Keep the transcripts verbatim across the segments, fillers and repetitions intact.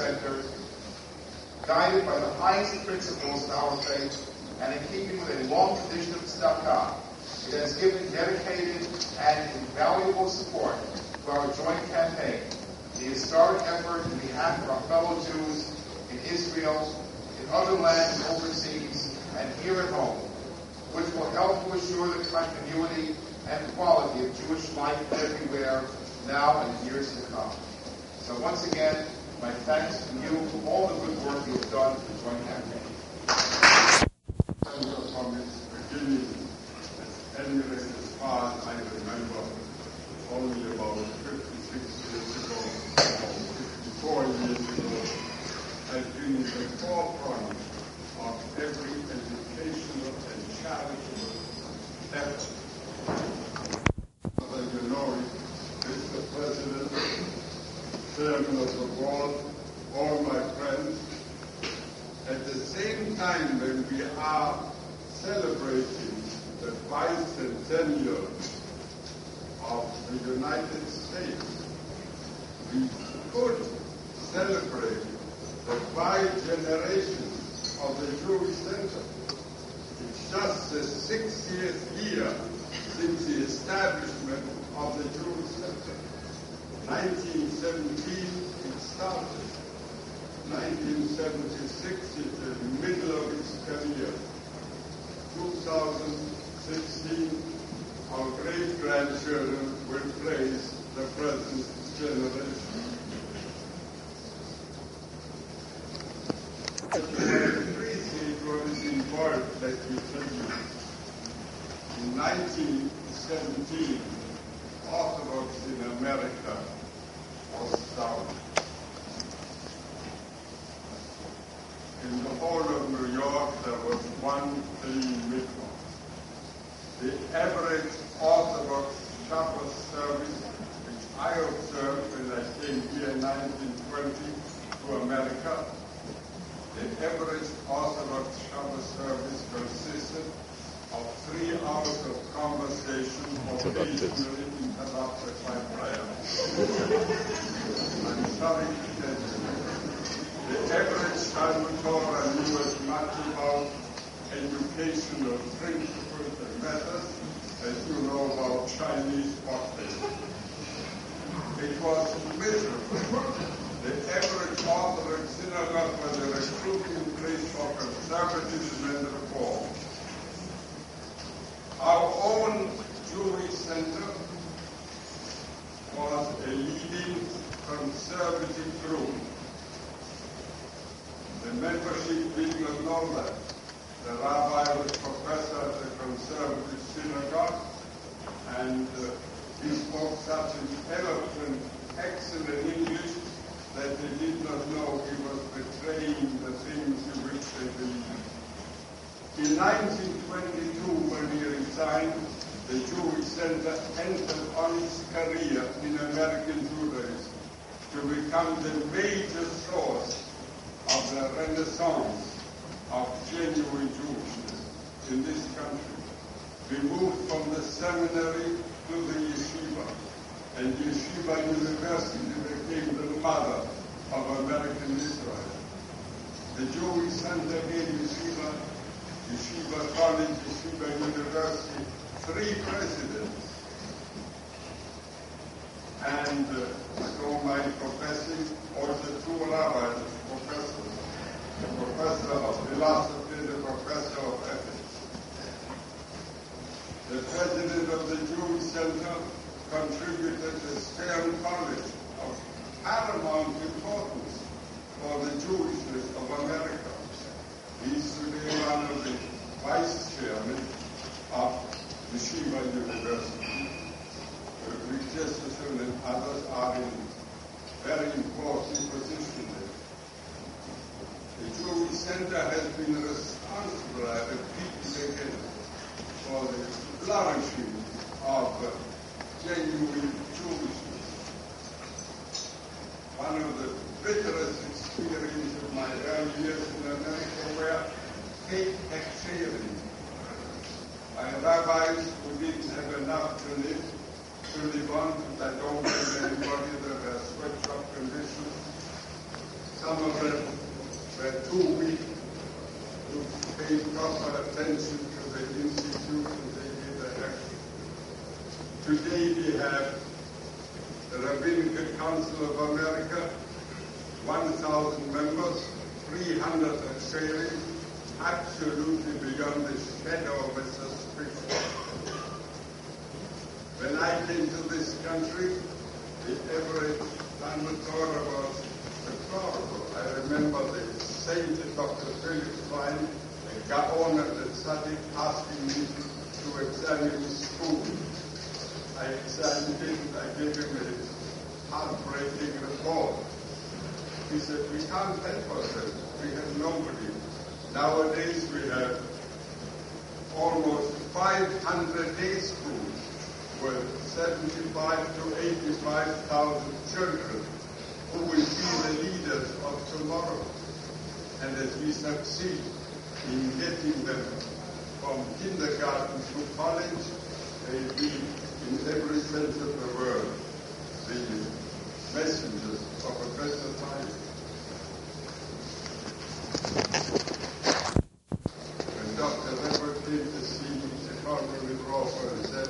Center, guided by the highest principles of our faith, and in keeping with a long tradition of tzedakah, it has given dedicated and invaluable support to our joint campaign, the historic effort in behalf of our fellow Jews in Israel, in other lands overseas, and here at home, which will help to assure the continuity and quality of Jewish life everywhere, now and in years to come. So once again, my thanks to you for all the good work you have done for the joint campaign. From its beginning, anyway, as far as I remember, only about fifty-six years ago, or fifty-four years ago, has been in the forefront of every educational and charitable effort. As you know, Mister President, Chairman of the Board, all my friends, at the same time when we are celebrating the bicentennial of the United States, we could celebrate the five generations of the Jewish Center. It's just the sixtieth year since the establishment of the Jewish Center. nineteen seventeen, it started. nineteen seventy-six is the middle of its career. two thousand sixteen, our great-grandchildren will praise the present generation. I appreciate what is involved that we tell you. In nineteen seventeen, Orthodox in America was down. In the whole of New York, there was one clean mikvah. The average Orthodox Shabbos service, which I observed when I came here in nineteen twenty to America, the average Orthodox Shabbos service consisted of three hours of conversation, occasionally interrupted by prayer. I'm sorry to tell you, the average Talmud Torah knew as much about educational principles and methods as you know about Chinese pottery. It was miserable. The average Orthodox synagogue was a recruiting place for conservatism and reform. Our own Jewish Center was a leading conservative group. The membership did not know that. The rabbi was professor at the conservative synagogue, and uh, he spoke such an eloquent, excellent English that they did not know he was betraying the things in which they believed. In nineteen twenty-two, when he resigned, the Jewish Center entered on its career in American Judaism to become the major source of the renaissance of genuine Jewishness in this country. We moved from the seminary to the yeshiva, and Yeshiva University became the mother of American Israel. The Jewish Center gave Yeshiva, Yeshiva College, Yeshiva University, three presidents. And uh, so my professing, also two rabbis, professors, the professor of philosophy, the professor of ethics. The president of the Jewish Center contributed the Stern College of paramount importance for the Jewishness of America. He is today one of the vice chairmen of Yeshiva University. Richardson and others are in very important positions there. The Jewish Center has been responsible, I repeat again, for the flourishing of uh, genuine Jewishness. One of the bitterest experiences of my early years in America were hate exhaling by rabbis who didn't have enough to live, to live on, but I don't blame anybody, there were sweatshop conditions. Some of them were too weak to pay proper attention to the institutions they gave their action. Today we have the Rabbinical Council of America, one thousand members, three hundred sharing, absolutely beyond the shadow of a suspicion. When I came to this country, the average Talmud Torah was deplorable. I remember the sainted Doctor Felix Klein, a Gaon at the Tzaddik, asking me to examine his school. I examined it, I gave him a heartbreaking report. He said, we can't help ourselves, we have nobody. Nowadays we have almost five hundred day schools with seventy-five to eighty-five thousand children who will be the leaders of tomorrow. And as we succeed in getting them from kindergarten to college, they will be in every sense of the word the messengers of a better time. When Doctor Weber came to see me in Chicago with Roper and said,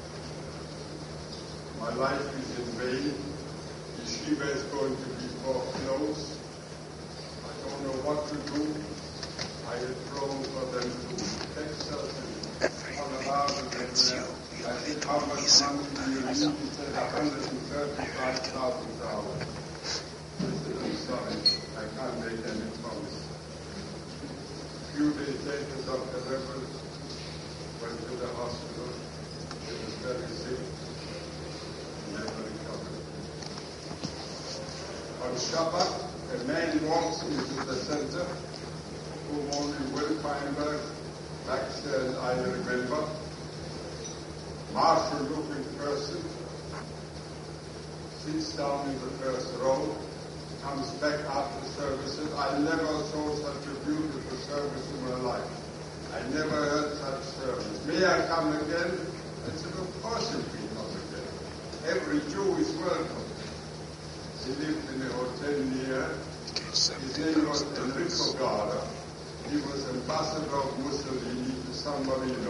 my life is in vain, Yeshiva is going to be foreclosed, I don't know what to do. I had flown for them to Texas and Colorado and everywhere. I said, how much money do you need? He said, one hundred thirty-five thousand dollars. I said, I'm sorry, I can't make any promise. A few days later, Doctor Weber went to the hospital. He was very sick. He never recovered. On Shabbat, a man walks into the center, whom only Will Feinberg, Baxter, and I remember. Martial-looking person, sits down in the first row, comes back after services. I never saw such a beautiful service in my life. I never heard such service. May I come again? I said, of course you can come again. Every Jew is welcome. He lived in a hotel near. His name was Enrico Gara. He was ambassador of Mussolini to San Marino.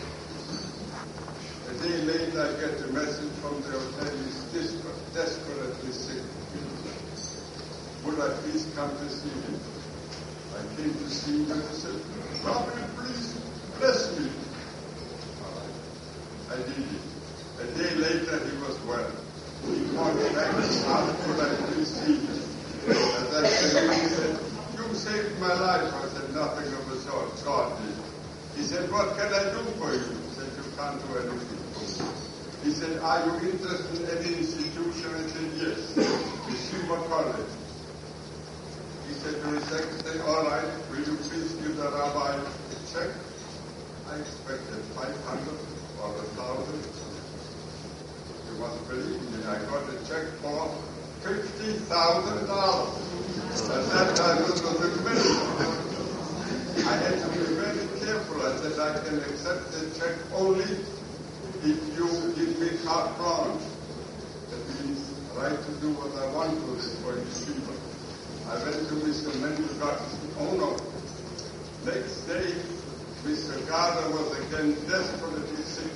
A day later, I get a message from the hotel. He's desperate, desperately sick. Would I please come to see him? I came to see him and I said, Robert, please bless me. All right. I did it. A day later, he was well. He called back and asked, would I please see him? And that day he said, you saved my life. I said, nothing of the sort. God did. He said, what can I do for you? I said, you can't do anything for me. He said, are you interested in any institution? I said, yes. Yeshiva College. He said to his secretary, all right, will you please give the rabbi a check? I expected five hundred or a thousand. You must believe me, I got a check for fifty thousand dollars. At that time, it was a million. I had to be very careful. I said, I can accept the check only if you give me carte blanche. That means right to do what I want with it for Yeshiva. I went to Mister Mendelgott. Oh no. Next day, Mister Gardner was again desperately sick.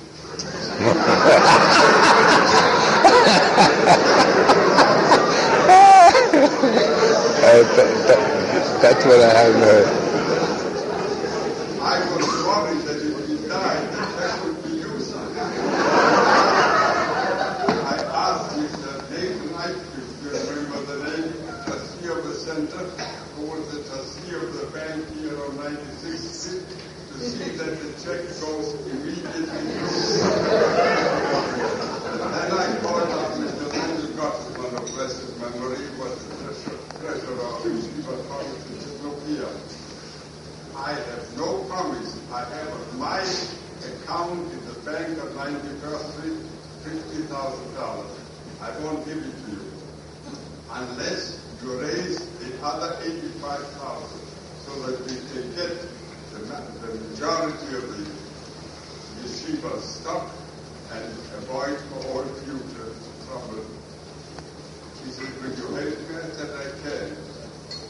uh, that, that, that's what I haven't heard. I was worried that if he died, the check would be used. I asked Mister Nathan Eichfield, do you remember the name, trustee of the center, who was the trustee of the bank here on ninety-sixth Street, to see that the check goes immediately through. Then I called up Mister Mendelgott, one of blessed memory, was the treasurer of Yeshiva College, and said, look here, I have no promise. I have my account in the bank of ninety-first Street, fifty thousand dollars. I won't give it to you unless you raise the other eighty-five thousand so that we can get the, the majority of the yeshiva stock and avoid for all future trouble. He said, will you help me? I said, I can.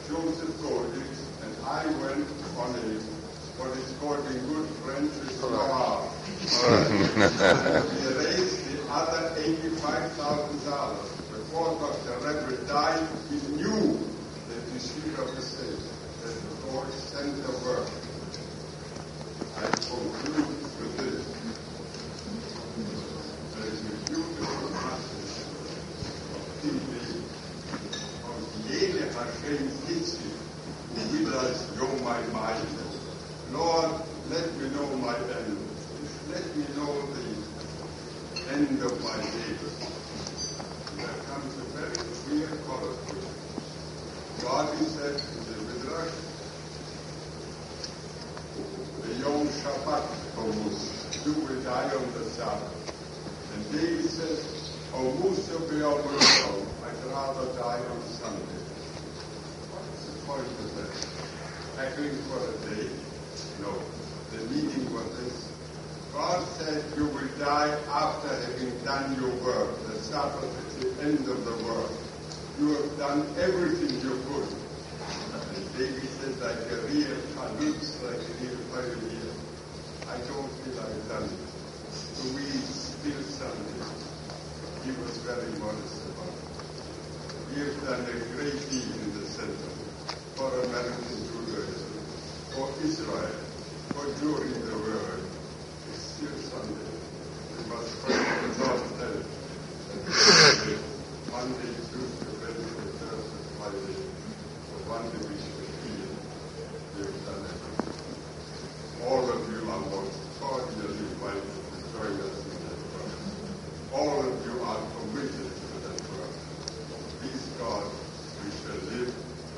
Joseph Goldings, and I went on a, what is called in good French, a soirée. We raised the other eighty-five thousand dollars. Before Doctor Redwood died, he knew that the Speaker of the State, that the Lord sent the work. I conclude with this. There is a beautiful passage of T V on jene Hashem Hitzki, who will us know my mind. Lord, let me know my end. Let me know the end of my days. There comes a very clear colloquy. God is said in the Midrash, the Yom Shabbat Homus, you will die on the Sabbath. And David says, Homus will be on the road. I'd rather die on Sunday. What's the point of that? Haggling for a day? No. The meaning was this. God said you will die after having done your work. The Sabbath is the end of the work. You have done everything you could. And David said, like a real chalutz, like a real pioneer, I don't feel I've done it. To me, it's still Sunday. He was very modest about it. He has done a great deal in the center for American Judaism, for Israel, for during the world. It's still Sunday. We must pray for God's help. And Monday, Tuesday, Wednesday, Thursday, Friday, for one day we should feel we have done everything. All of you are most cordially invited to join us in that work. All of you are committed to that work. Please God, we shall live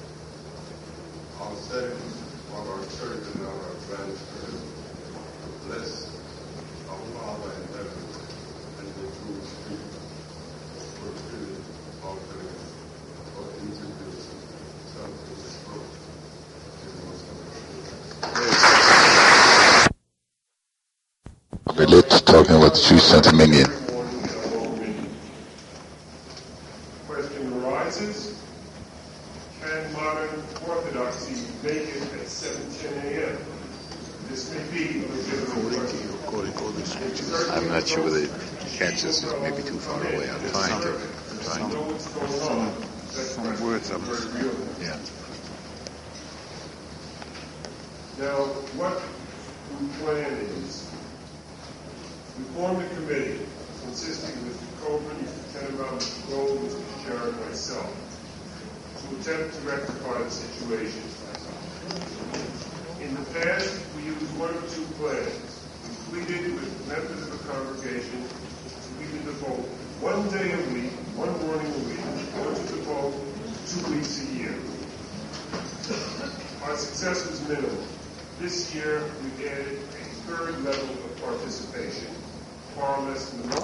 ourselves, for our children, our grandchildren, to bless our Father in heaven and the Jewish people, fulfill our dreams for introducing self-this growth in Mozambique. Let's talking about the Jewish Centiminian. Question arises, can modern Orthodoxy make it at seven ten a.m.? This may be a legitimate question. I'm not sure whether it catches it. Maybe too far away. I'm trying to. I'm trying know to. what's going on. Some words up. Yeah. Now, what we plan is, we formed a committee consisting of Mister Coburn, Mister Tenenbaum, Mister Gold, Mister Sherrod, and myself, to attempt to rectify the situation. In the past, we used one of two plans. We pleaded with members of the congregation to either devote one day a week, one morning a week, or to devote two weeks a year. Our success was minimal. This year, we've added a third level of participation, far less than the